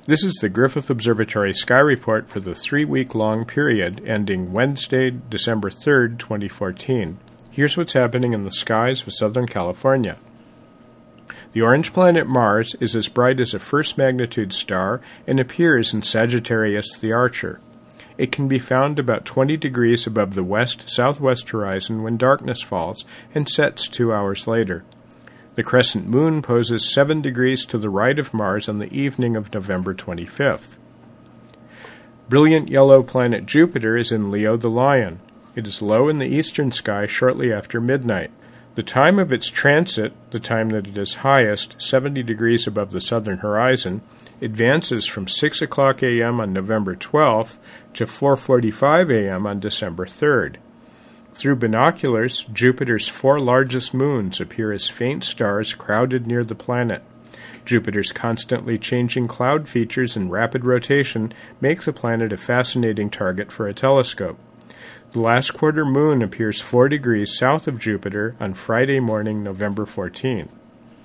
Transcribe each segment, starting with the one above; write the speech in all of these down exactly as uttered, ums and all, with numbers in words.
This is the Griffith Observatory Sky Report for the three-week-long period ending Wednesday, December third, twenty fourteen. Here's what's happening in the skies of Southern California. The orange planet Mars is as bright as a first-magnitude star and appears in Sagittarius the Archer. It can be found about twenty degrees above the west-southwest horizon when darkness falls and sets two hours later. The crescent moon poses seven degrees to the right of Mars on the evening of November twenty-fifth. Brilliant yellow planet Jupiter is in Leo the Lion. It is low in the eastern sky shortly after midnight. The time of its transit, the time that it is highest, seventy degrees above the southern horizon, advances from six o'clock a m on November twelfth to four forty-five a m on December third. Through binoculars, Jupiter's four largest moons appear as faint stars crowded near the planet. Jupiter's constantly changing cloud features and rapid rotation make the planet a fascinating target for a telescope. The last quarter moon appears four degrees south of Jupiter on Friday morning, November fourteenth.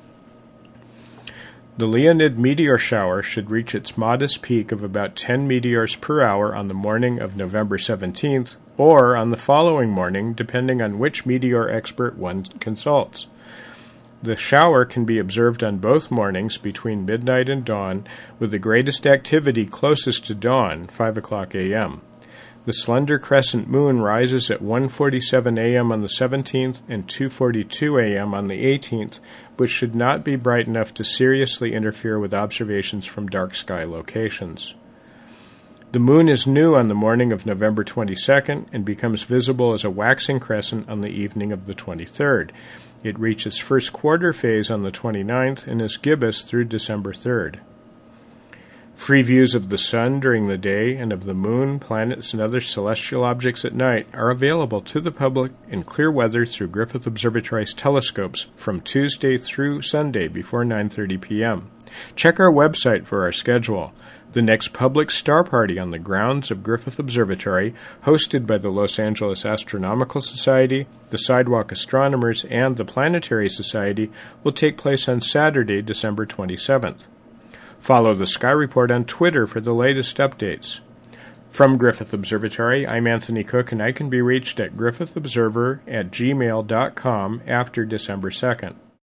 The Leonid meteor shower should reach its modest peak of about ten meteors per hour on the morning of November seventeenth, or on the following morning, depending on which meteor expert one consults. The shower can be observed on both mornings between midnight and dawn, with the greatest activity closest to dawn, five o'clock a m The slender crescent moon rises at one forty-seven a m on the seventeenth and two forty-two a m on the eighteenth, which should not be bright enough to seriously interfere with observations from dark sky locations. The moon is new on the morning of November twenty-second and becomes visible as a waxing crescent on the evening of the twenty-third. It reaches first quarter phase on the twenty-ninth and is gibbous through December third. Free views of the sun during the day and of the moon, planets, and other celestial objects at night are available to the public in clear weather through Griffith Observatory's telescopes from Tuesday through Sunday before nine thirty p m Check our website for our schedule. The next public star party on the grounds of Griffith Observatory, hosted by the Los Angeles Astronomical Society, the Sidewalk Astronomers, and the Planetary Society, will take place on Saturday, December twenty-seventh. Follow the Sky Report on Twitter for the latest updates. From Griffith Observatory, I'm Anthony Cook, and I can be reached at griffith observer at gmail dot com after December second.